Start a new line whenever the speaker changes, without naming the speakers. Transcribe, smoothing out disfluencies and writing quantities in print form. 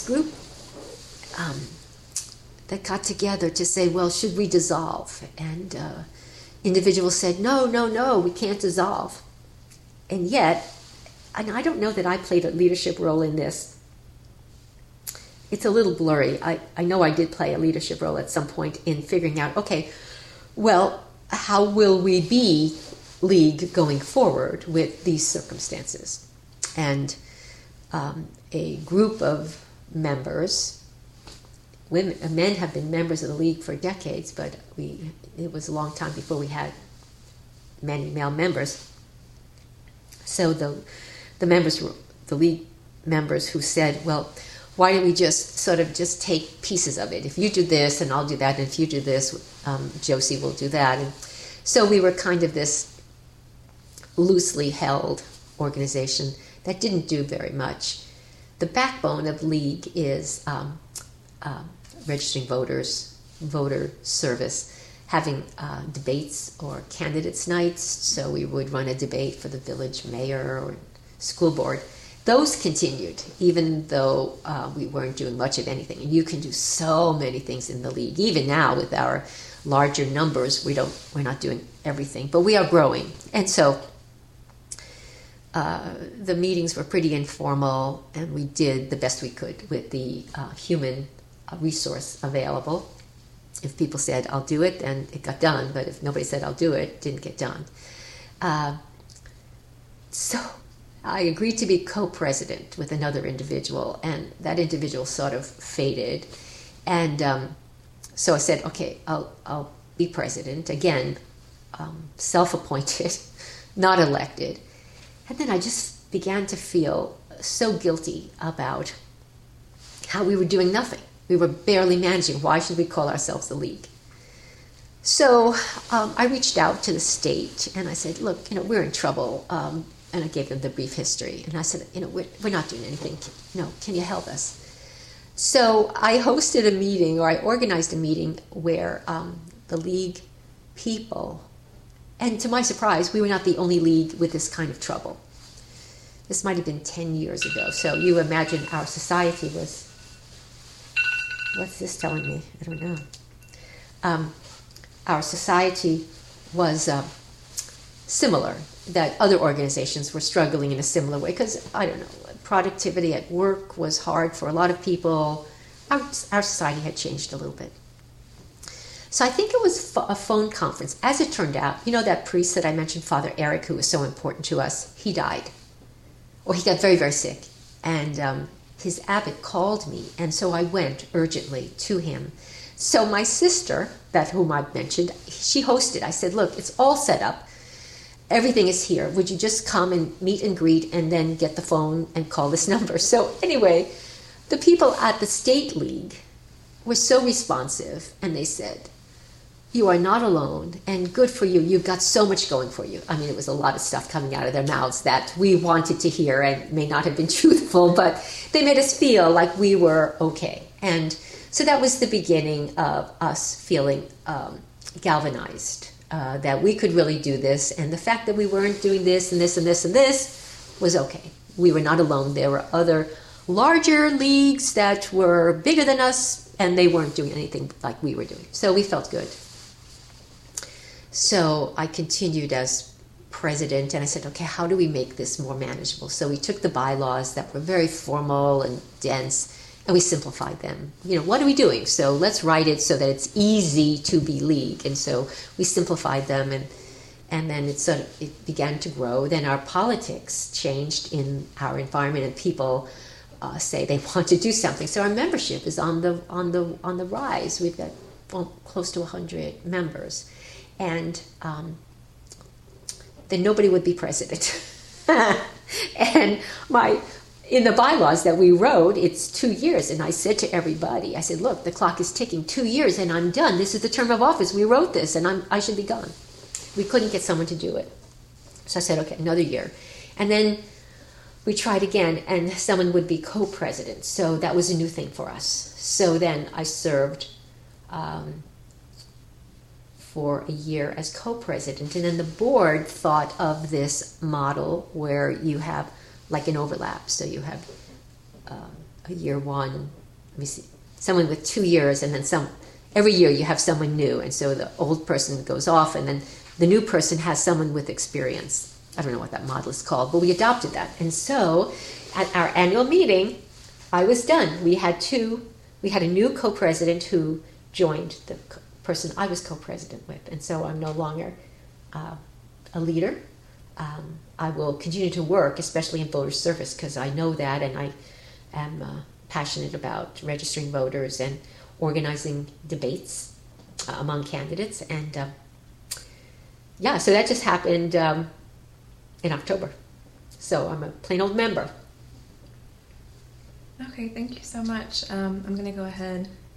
group that got together to say, well, should we dissolve? And individuals said, no, no, no, we can't dissolve. And yet, and I don't know that I played a leadership role in this. It's a little blurry. I know I did play a leadership role at some point in figuring out, okay, well, how will we be league going forward with these circumstances? And a group of members, men have been members of the league for decades, but it was a long time before we had many male members. So the members, the league members who said, well, why don't we just take pieces of it? If you do this, and I'll do that, and if you do this, Josie will do that. And so we were kind of this loosely held organization that didn't do very much. The backbone of League is registering voters, voter service, having debates or candidates nights. So we would run a debate for the village mayor or school board. Those continued, even though we weren't doing much of anything. And you can do so many things in the League. Even now, with our larger numbers, we're not doing everything, but we are growing. And so the meetings were pretty informal, and we did the best we could with the human resource available. If people said, I'll do it, then it got done. But if nobody said, I'll do it, it didn't get done. So I agreed to be co-president with another individual, and that individual sort of faded. And so I said, okay, I'll be president. Again, self-appointed, not elected. And then I just began to feel so guilty about how we were doing nothing. We were barely managing. Why should we call ourselves the League? So I reached out to the state, and I said, look, we're in trouble. And I gave them the brief history. And I said, we're not doing anything. Can you help us? So I hosted a meeting, or I organized a meeting where the League people, and to my surprise, we were not the only League with this kind of trouble. This might have been 10 years ago. So you imagine our society was, what's this telling me? I don't know. Our society was similar, that other organizations were struggling in a similar way because, I don't know, productivity at work was hard for a lot of people. Our society had changed a little bit. So I think it was a phone conference. As it turned out, that priest that I mentioned, Father Eric, who was so important to us, he died. Or he got very, very sick. And his abbot called me, and so I went urgently to him. So my sister, whom I mentioned, she hosted. I said, look, it's all set up. Everything is here. Would you just come and meet and greet and then get the phone and call this number? So anyway, the people at the State League were so responsive, and they said, you are not alone, and good for you. You've got so much going for you. I mean, it was a lot of stuff coming out of their mouths that we wanted to hear and may not have been truthful, but they made us feel like we were okay. And so that was the beginning of us feeling galvanized. That we could really do this, and the fact that we weren't doing this and this and this and this was okay. We were not alone. There were other larger leagues that were bigger than us, and they weren't doing anything like we were doing. So we felt good. So I continued as president, and I said, okay, how do we make this more manageable? So we took the bylaws that were very formal and dense, and we simplified them. What are we doing? So let's write it so that it's easy to be League. And so we simplified them, and then it began to grow. Then our politics changed in our environment, and people say they want to do something. So our membership is on the rise. We've got close to 100 members, and then nobody would be president. And in the bylaws that we wrote, it's 2 years. And I said to everybody, I said, look, the clock is ticking, 2 years and I'm done. This is the term of office. We wrote this and I should be gone. We couldn't get someone to do it. So I said, okay, another year. And then we tried again, and someone would be co-president. So that was a new thing for us. So then I served for a year as co-president. And then the board thought of this model where you have like an overlap. So you have a a year one. Let me see, someone with 2 years, and then every year you have someone new, and so the old person goes off, and then the new person has someone with experience. I don't know what that model is called, but we adopted that. And so at our annual meeting, I was done. We had a new co-president who joined the person I was co-president with, and so I'm no longer a leader. I will continue to work, especially in voter service, because I know that, and I am passionate about registering voters and organizing debates among candidates. And so that just happened in October. So I'm a plain old member.
Okay, thank you so much. I'm going to go ahead